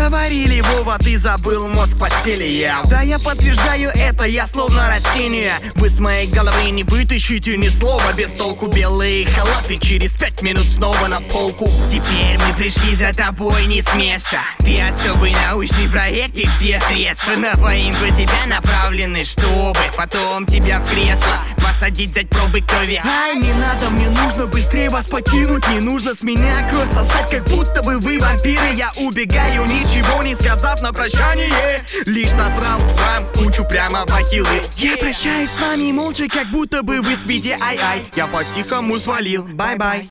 Говорили, Вова, ты забыл, мозг в постели ел. Да я подтверждаю это, я словно растение. Вы с моей головы не вытащите ни слова без толку. Белые халаты через 5 минут снова на полку. Теперь мы пришли за тобой не с места. Ты особый научный проект, и все средства на поимку тебя направлены, чтобы потом тебя в кресло посадить, взять пробы крови. Ай, не надо, мне нужно быстрее вас покинуть. Не нужно с меня кровь сосать, как будто бы вы вампиры. Я убегаю, ничего не сказав на прощание. Лишь насрал вам кучу прямо в ахиллы. Я прощаюсь с вами молча, как будто бы вы спите. Ай-ай, я по-тихому свалил, бай-бай.